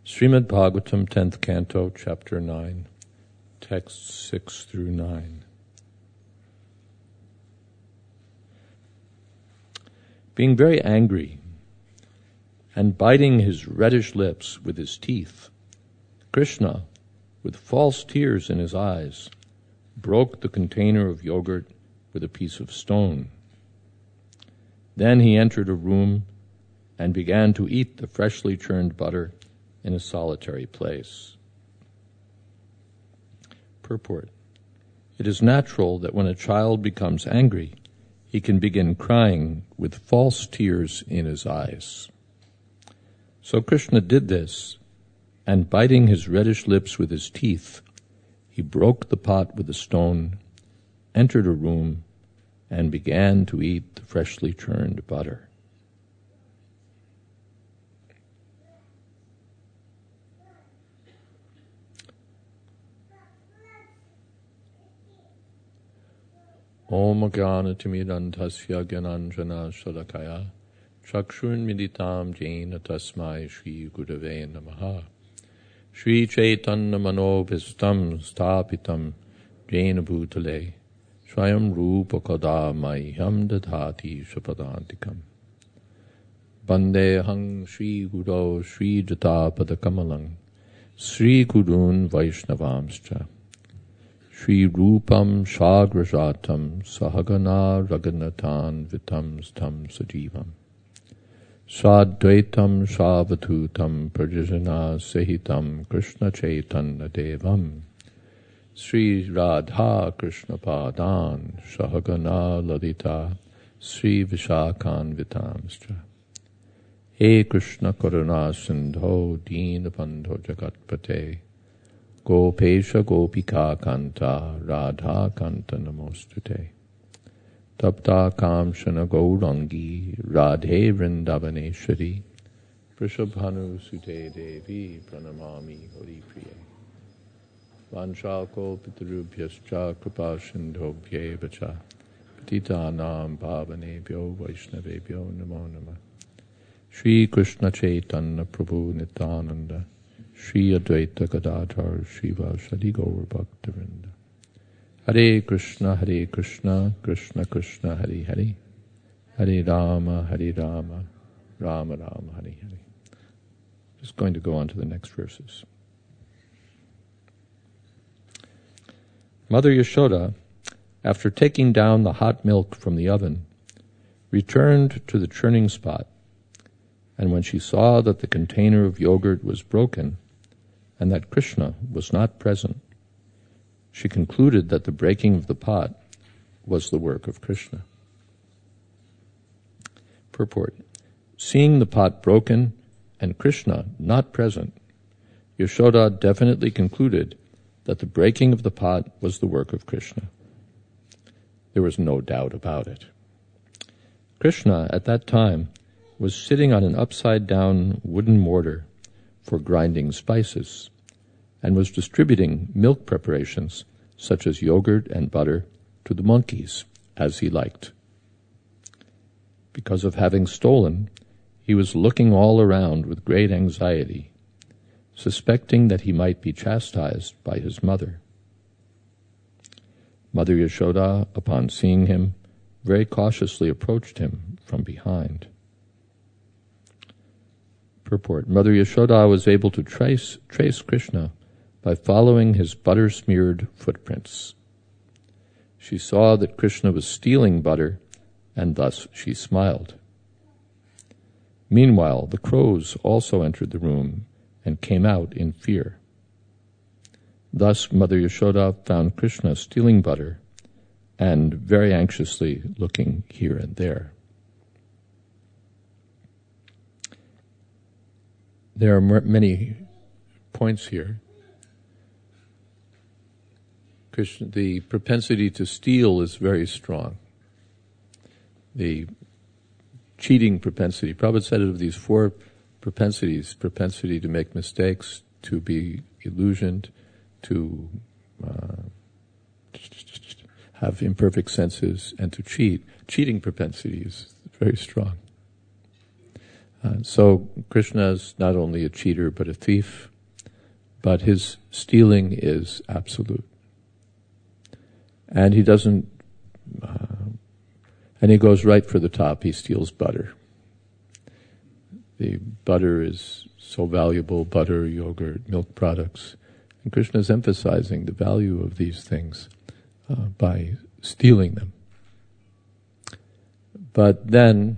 Srimad Bhagavatam, 10th Canto, Chapter 9, Texts 6 through 9. Being very angry and biting his reddish lips with his teeth, Krishna, with false tears in his eyes, broke the container of yogurt with a piece of stone. Then he entered a room and began to eat the freshly churned butter in a solitary place. Purport. It is natural that when a child becomes angry, he can begin crying with false tears in his eyes. So Krishna did this, and biting his reddish lips with his teeth, he broke the pot with a stone, entered a room, and began to eat the freshly churned butter. Om Jnanatimirandhasya Gyananjana Shalakaya Chakshurunmilitam Jena Tasmai Shri Gurave Namaha Shri Chaitanya Manobhistam Stapitam Jena Bhutale Swayam Rupa Kada Mahyam Dadhati Shapadantikam Bandehang Shri Guru Shri Jatapada Kamalang Shri Gurun Vaishnavamscha Shri Rupam Shagrajatam Sahagana Raghunathan Vitam Stam Sajivam Sadvaitam Savatutam Prajajana Sahitam Krishna Chaitanya Devam Sri Radha Krishna Padan Sahagana Lalita Sri Vishakhan Vitamscha He Krishna Karuna Sindho Deenabandho Jagatpate Gopesha Gopika Kanta Radha Kanta Namostute Tapta Kamshana Gaurangi Radhe Vrindavaneshwari Vrishabhanu Sute Devi Pranamami Hari Priye Vanchako Pitarubhyascha Kripa Sindhobhye Vacha Patitanam Bhavanebhyo Vaishnavebhyo Namo Namah Shri Krishna Chaitanya Prabhu Nityananda Shri Advaita Gadadhar Shiva Shadi Gaur Bhaktivinoda Hare Krishna, Krishna Krishna, Hare Hare Hare Rama, Rama Rama, Hare Hare. Just going to go on to the next verses. Mother Yashoda, after taking down the hot milk from the oven, returned to the churning spot, and when she saw that the container of yogurt was broken, and that Krishna was not present, she concluded that the breaking of the pot was the work of Krishna. Purport. Seeing the pot broken and Krishna not present, Yashoda definitely concluded that the breaking of the pot was the work of Krishna. There was no doubt about it. Krishna, at that time, was sitting on an upside-down wooden mortar for grinding spices, and was distributing milk preparations such as yogurt and butter to the monkeys as he liked. Because of having stolen, he was looking all around with great anxiety, suspecting that he might be chastised by his mother. Mother Yashoda, upon seeing him, very cautiously approached him from behind. Purport. Mother Yashoda was able to trace Krishna by following his butter-smeared footprints. She saw that Krishna was stealing butter, and thus she smiled. Meanwhile, the crows also entered the room and came out in fear. Thus Mother Yashoda found Krishna stealing butter and very anxiously looking here and there. There are many points here. Krishna, the propensity to steal is very strong. The cheating propensity. Prabhupada said of these four propensities: propensity to make mistakes, to be illusioned, to have imperfect senses, and to cheat. Cheating propensity is very strong. So Krishna is not only a cheater but a thief, but his stealing is absolute. And he doesn't, and he goes right for the top. He steals butter. The butter is so valuable, butter, yogurt, milk products. And Krishna is emphasizing the value of these things by stealing them. But then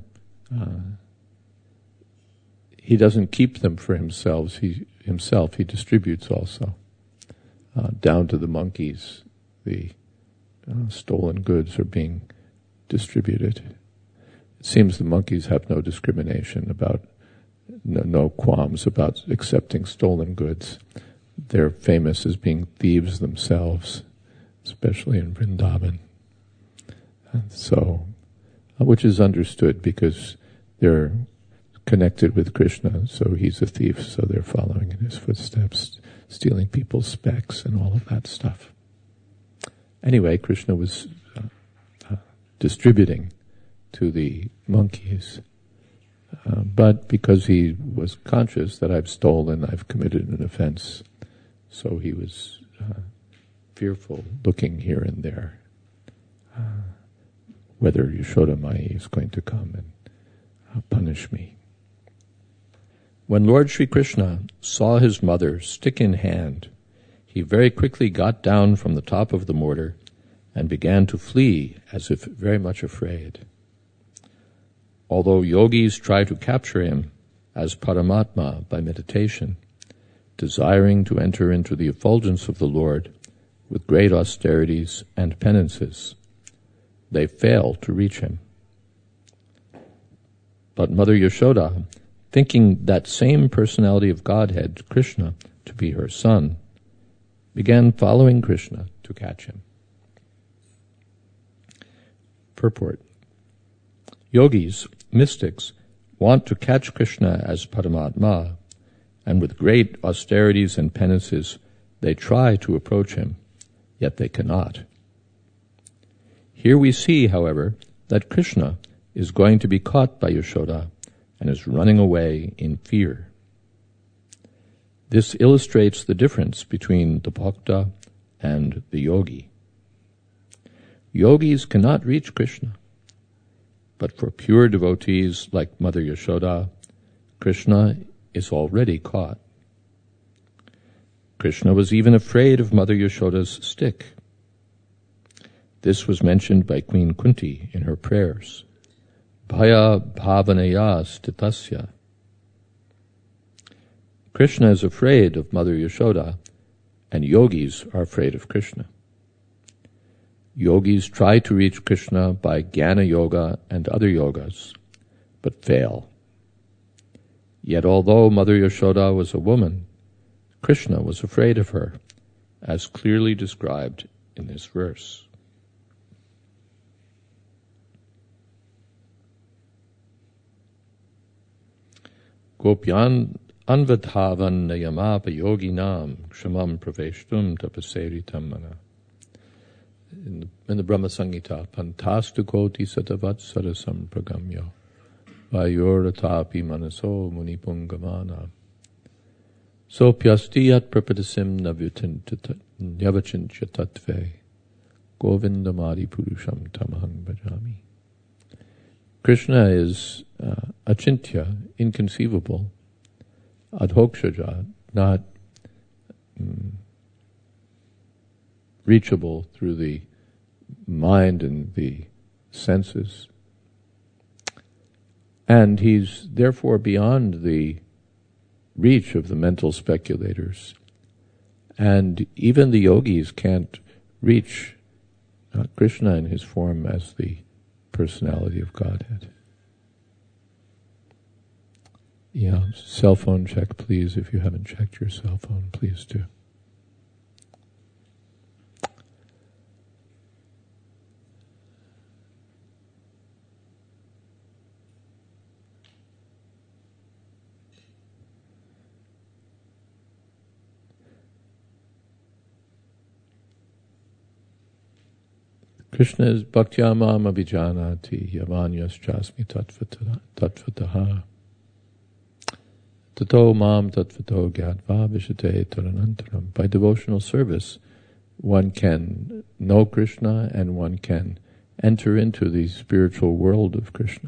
he doesn't keep them for himself. He distributes also. Down to the monkeys, the stolen goods are being distributed. It seems the monkeys have no discrimination about, no qualms about accepting stolen goods. They're famous as being thieves themselves, especially in Vrindavan. And so, which is understood because they're connected with Krishna, so he's a thief, so they're following in his footsteps, stealing people's specs and all of that stuff. Anyway, Krishna was distributing to the monkeys, but because he was conscious that I've stolen, I've committed an offense, so he was fearful, looking here and there, whether Yashoda Mai is going to come and punish me. When Lord Sri Krishna saw his mother stick in hand, he very quickly got down from the top of the mortar and began to flee as if very much afraid. Although yogis try to capture him as Paramatma by meditation, desiring to enter into the effulgence of the Lord with great austerities and penances, they fail to reach him. But Mother Yashoda, thinking that same personality of Godhead, Krishna, to be her son, began following Krishna to catch him. Purport. Yogis, mystics, want to catch Krishna as Paramatma, and with great austerities and penances, they try to approach him, yet they cannot. Here we see, however, that Krishna is going to be caught by Yashoda and is running away in fear. This illustrates the difference between the bhakta and the yogi. Yogis cannot reach Krishna, but for pure devotees like Mother Yashoda, Krishna is already caught. Krishna was even afraid of Mother Yashoda's stick. This was mentioned by Queen Kunti in her prayers. Bhaya bhavanaya stitasya. Krishna is afraid of Mother Yashoda, and yogis are afraid of Krishna. Yogis try to reach Krishna by Jnana Yoga and other yogas, but fail. Yet although Mother Yashoda was a woman, Krishna was afraid of her, as clearly described in this verse. Gopyan anvadhavan nayamapa yoginam kshamam praveshtum tapaseritam mana. In the Brahma Samhita, pantastu koti satavat sarasam pragamya vayoratapi manaso munipungamana sopyastiyat prapadasim navachincha tatve govindamadi purusham tamahang bhajami. Krishna is achintya, inconceivable, adhokshaja, not reachable through the mind and the senses. And he's therefore beyond the reach of the mental speculators. And even the yogis can't reach Krishna in his form as the personality of Godhead. Yeah, cell phone check, please. If you haven't checked your cell phone, please do. Krishna is bhaktya mam abhijanati yavanyas jasmi tatvataha. Tato mam tatvato gyatva vishate taranantaram. By devotional service, one can know Krishna and one can enter into the spiritual world of Krishna.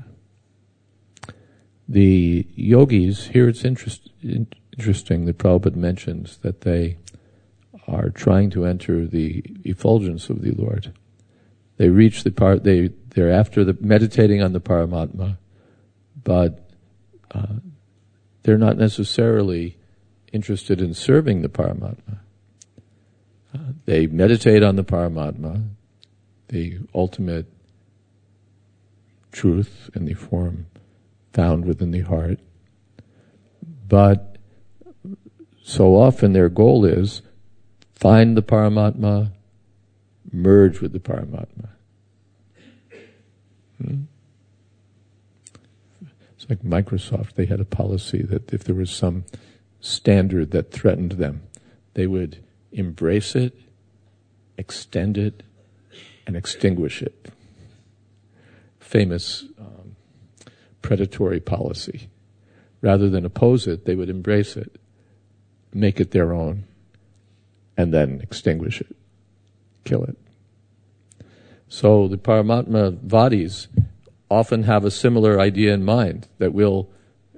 The yogis, here it's interesting that Prabhupada mentions that they are trying to enter the effulgence of the Lord. They reach the part, they're after meditating on the Paramatma, but they're not necessarily interested in serving the Paramatma. They meditate on the Paramatma, the ultimate truth in the form found within the heart. But so often their goal is find the Paramatma, merge with the Paramatma. It's like Microsoft. They had a policy that if there was some standard that threatened them, they would embrace it, extend it, and extinguish it. Famous predatory policy. Rather than oppose it, they would embrace it, make it their own, and then extinguish it, kill it. So the Paramatma Vadis often have a similar idea in mind, that we'll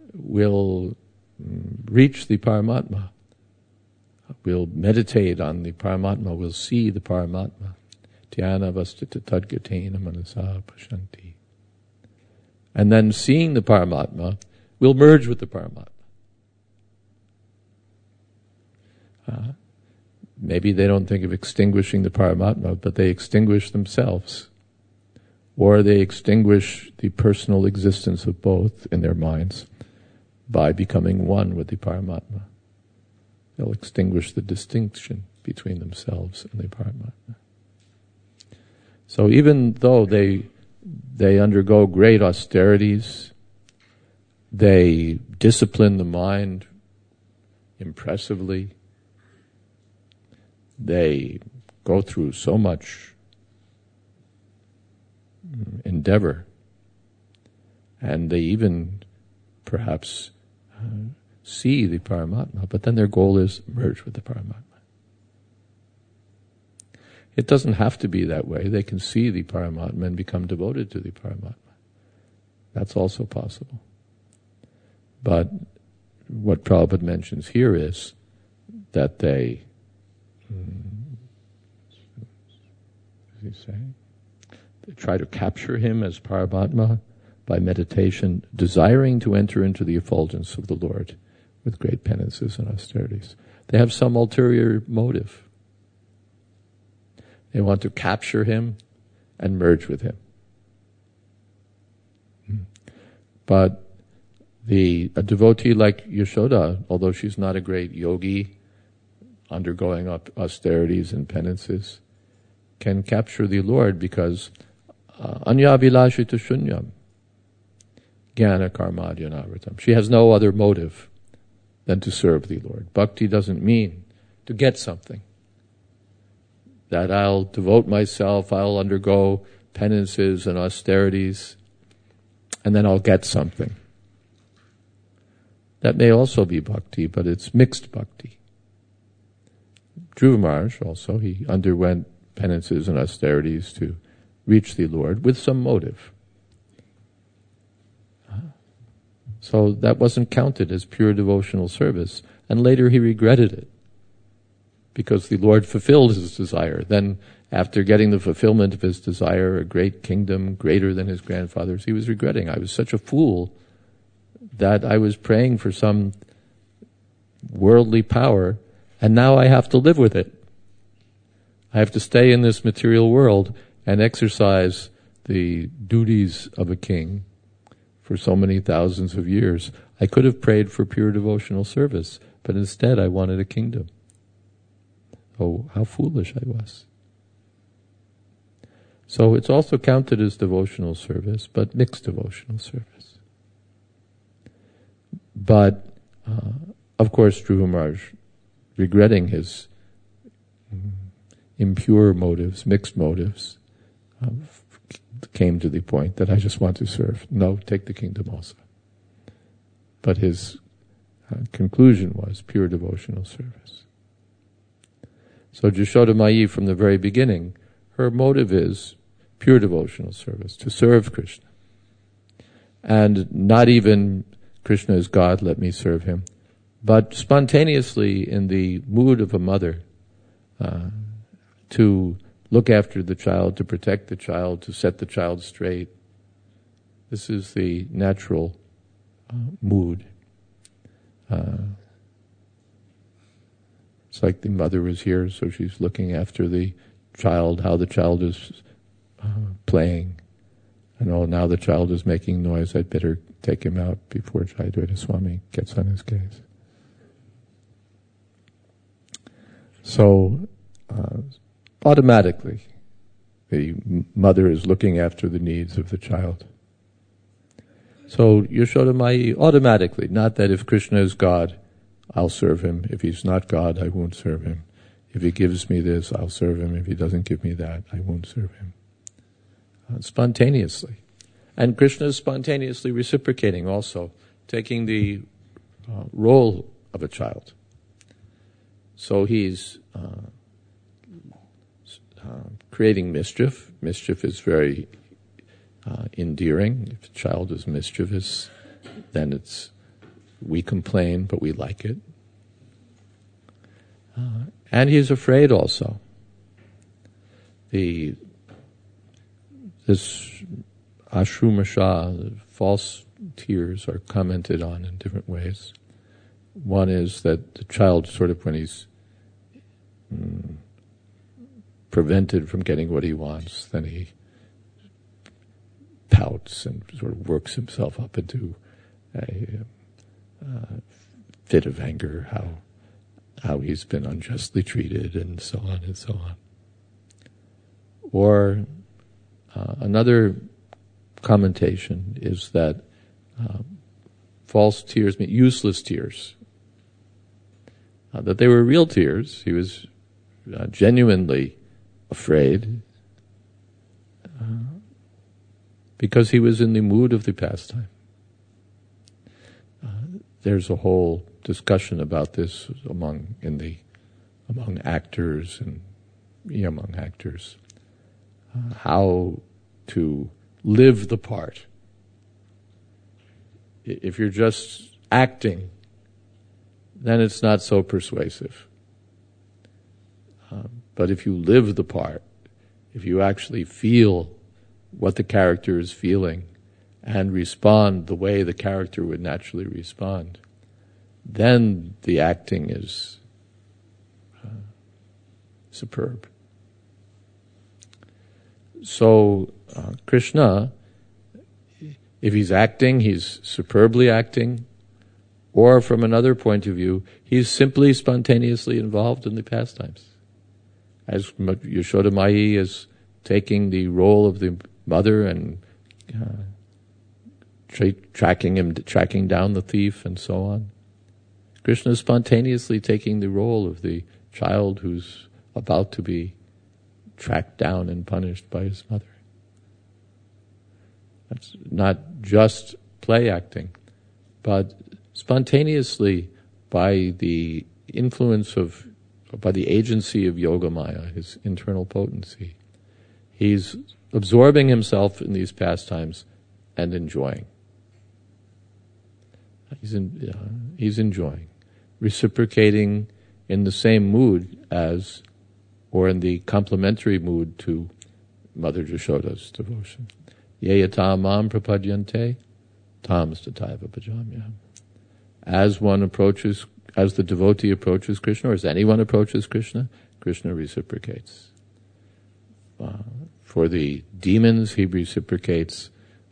reach the Paramatma. We'll meditate on the Paramatma, we'll see the Paramatma. Dhyana vastita tadgatena manasa pashanti. And then seeing the Paramatma, we'll merge with the Paramatma. Maybe they don't think of extinguishing the Paramatma, but they extinguish themselves. Or they extinguish the personal existence of both in their minds by becoming one with the Paramatma. They'll extinguish the distinction between themselves and the Paramatma. So even though they undergo great austerities, they discipline the mind impressively, they go through so much endeavor, and they even perhaps see the Paramatma, but then their goal is merge with the Paramatma. It doesn't have to be that way. They can see the Paramatma and become devoted to the Paramatma. That's also possible. But what Prabhupada mentions here is that they, what does he say? They try to capture him as Paramatma by meditation, desiring to enter into the effulgence of the Lord with great penances and austerities. They have some ulterior motive. They want to capture him and merge with him. But a devotee like Yashoda, although she's not a great yogi, undergoing austerities and penances, can capture the Lord because anya vilashita shunyam jnana karmadhyanavartam. She has no other motive than to serve the Lord. Bhakti doesn't mean to get something. That I'll devote myself, I'll undergo penances and austerities, and then I'll get something. That may also be bhakti, but it's mixed bhakti. Dhruva Maharaj also, he underwent penances and austerities to reach the Lord with some motive. So that wasn't counted as pure devotional service, and later he regretted it, because the Lord fulfilled his desire. Then, after getting the fulfillment of his desire, a great kingdom, greater than his grandfather's, he was regretting, I was such a fool that I was praying for some worldly power, and now I have to live with it. I have to stay in this material world and exercise the duties of a king for so many thousands of years. I could have prayed for pure devotional service, but instead I wanted a kingdom. Oh, how foolish I was. So it's also counted as devotional service, but mixed devotional service. But, of course, Dhruva Maharaj, regretting his impure motives, mixed motives, came to the point that I just want to serve. No, take the kingdom also. But his conclusion was pure devotional service. So Jashoda Mai, from the very beginning, her motive is pure devotional service, to serve Krishna. And not even Krishna is God, let me serve him, but spontaneously in the mood of a mother, to look after the child, to protect the child, to set the child straight. This is the natural mood. It's like the mother was here, so she's looking after the child, how the child is playing. And now the child is making noise, I'd better take him out before Jayadvaita Swami gets on his case. So, automatically, the mother is looking after the needs of the child. So, Yashoda Mai, automatically, not that if Krishna is God, I'll serve him. If he's not God, I won't serve him. If he gives me this, I'll serve him. If he doesn't give me that, I won't serve him. Spontaneously. And Krishna is spontaneously reciprocating also, taking the role of a child. So he's creating mischief. Mischief is very endearing. If a child is mischievous, then we complain, but we like it. And he's afraid also. This ashrumasha, the false tears, are commented on in different ways. One is that the child, sort of when he's prevented from getting what he wants, then he pouts and sort of works himself up into a fit of anger, how he's been unjustly treated, and so on and so on. Or another commentation is that false tears mean useless tears. That they were real tears. He was genuinely afraid because he was in the mood of the pastime. There's a whole discussion about this among actors and among actors, how to live the part. If you're just acting, then it's not so persuasive. But if you live the part, if you actually feel what the character is feeling and respond the way the character would naturally respond, then the acting is superb. So Krishna, if he's acting, he's superbly acting. Or from another point of view, he's simply spontaneously involved in the pastimes. As Yashoda Mai is taking the role of the mother and tracking down the thief and so on, Krishna is spontaneously taking the role of the child who's about to be tracked down and punished by his mother. That's not just play acting, but spontaneously by the agency of Yogamaya, his internal potency. He's absorbing himself in these pastimes and enjoying. He's enjoying, reciprocating in the same mood as, or in the complementary mood to Mother Jashoda's devotion. Ye yata mam prapadyante, tam stataiva bhajamyaham. As the devotee approaches Krishna, or as anyone approaches Krishna, Krishna reciprocates. For the demons, he reciprocates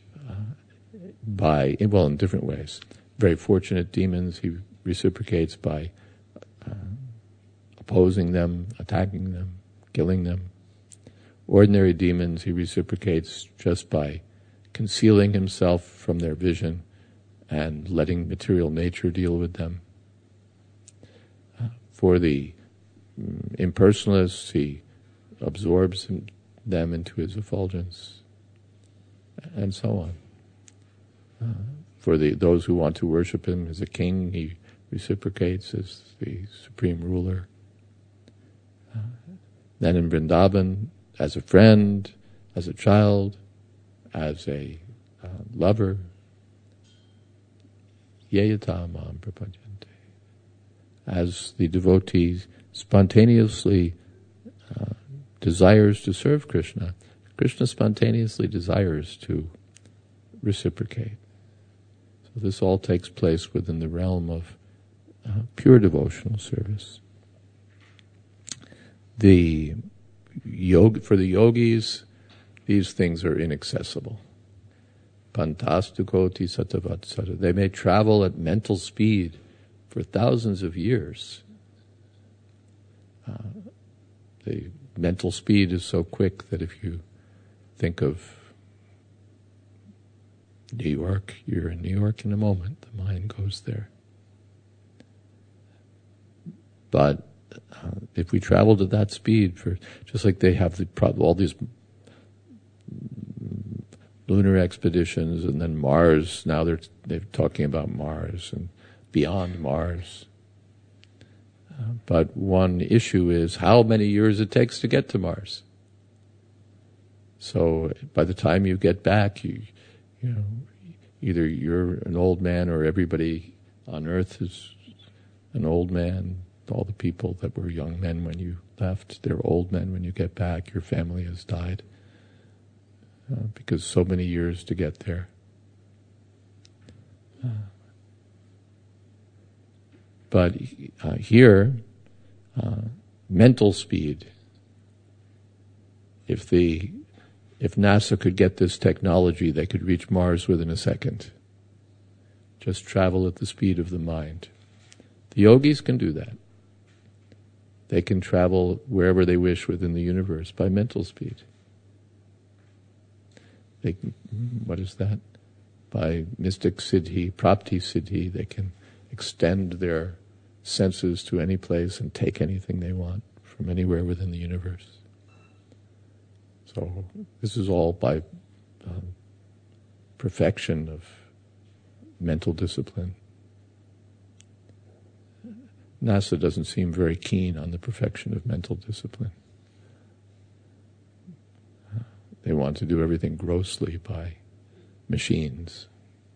in different ways. Very fortunate demons, he reciprocates by opposing them, attacking them, killing them. Ordinary demons, he reciprocates just by concealing himself from their vision and letting material nature deal with them. For the impersonalists, he absorbs them into his effulgence, and so on. For those who want to worship him as a king, he reciprocates as the supreme ruler. Then in Vrindavan, as a friend, as a child, as a lover, yayata mam prapajante. As the devotee spontaneously desires to serve Krishna, Krishna spontaneously desires to reciprocate. So this all takes place within the realm of pure devotional service. For the yogis, these things are inaccessible. Pantastukoti satavatsara. They may travel at mental speed for thousands of years. The mental speed is so quick that if you think of New York, you're in New York in a moment. The mind goes there. But if we travel to that speed, just like they have all these lunar expeditions, and then Mars. Now they're talking about Mars and beyond Mars. But one issue is how many years it takes to get to Mars. So by the time you get back, you know, either you're an old man or everybody on Earth is an old man. All the people that were young men when you left, they're old men when you get back. Your family has died because so many years to get there. But here, mental speed. If NASA could get this technology, they could reach Mars within a second. Just travel at the speed of the mind. The yogis can do that. They can travel wherever they wish within the universe by mental speed. What is that? By mystic siddhi, prapti siddhi, they can extend their senses to any place and take anything they want from anywhere within the universe. So this is all by perfection of mental discipline. NASA doesn't seem very keen on the perfection of mental discipline. They want to do everything grossly by machines.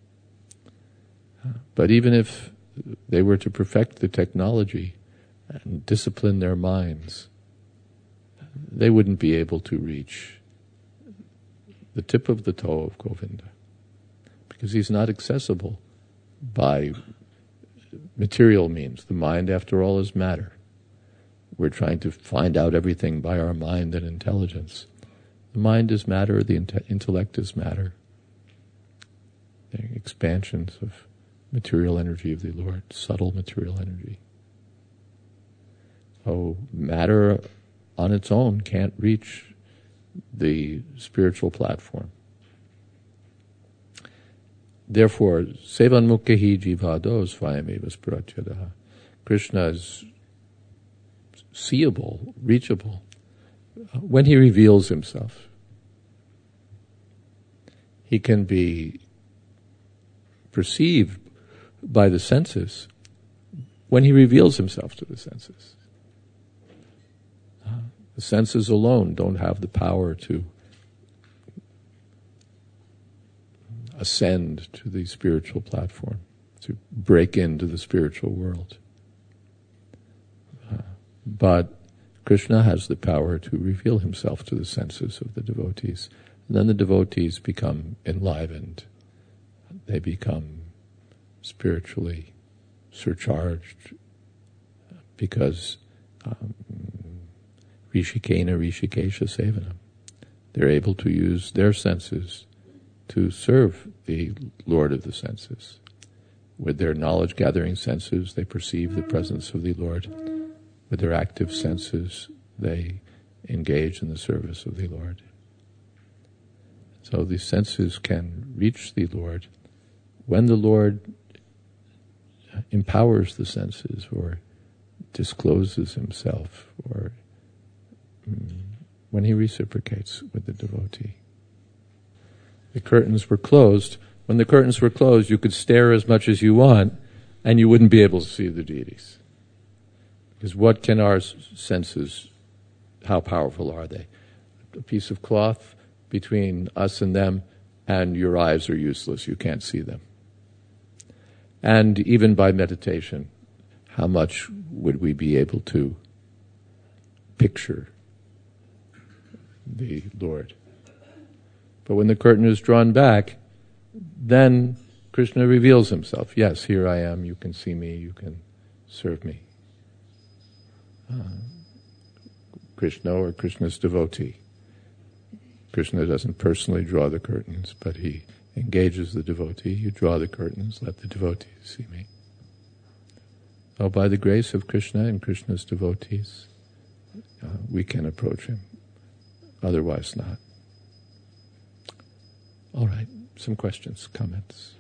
But even if they were to perfect the technology and discipline their minds, they wouldn't be able to reach the tip of the toe of Govinda, because he's not accessible by material means. The mind, after all, is matter. We're trying to find out everything by our mind and intelligence. The mind is matter, the intellect is matter. They're expansions of material energy of the Lord, subtle material energy. So matter on its own can't reach the spiritual platform. Therefore, sevanmukhi jivado svayameva sparatyadaha. Krishna is seeable, reachable, when he reveals himself. He can be perceived by the senses when he reveals himself to the senses. The senses alone don't have the power to ascend to the spiritual platform, to break into the spiritual world. But Krishna has the power to reveal himself to the senses of the devotees. And then the devotees become enlivened. They become spiritually surcharged because Rishikena Rishikesha Sevanam. They're able to use their senses to serve the Lord of the senses. With their knowledge-gathering senses, they perceive the presence of the Lord. With their active senses, they engage in the service of the Lord. So the senses can reach the Lord when the Lord empowers the senses or discloses himself, or when he reciprocates with the devotee. The curtains were closed. When the curtains were closed, you could stare as much as you want, and you wouldn't be able to see the deities. Because what can our senses, how powerful are they? A piece of cloth between us and them, and your eyes are useless, you can't see them. And even by meditation, how much would we be able to picture the Lord? But when the curtain is drawn back, then Krishna reveals himself. Yes, here I am, you can see me, you can serve me. Krishna or Krishna's devotee. Krishna doesn't personally draw the curtains, but he engages the devotee. You draw the curtains, let the devotee see me. So by the grace of Krishna and Krishna's devotees, we can approach him. Otherwise not. All right, some questions, comments.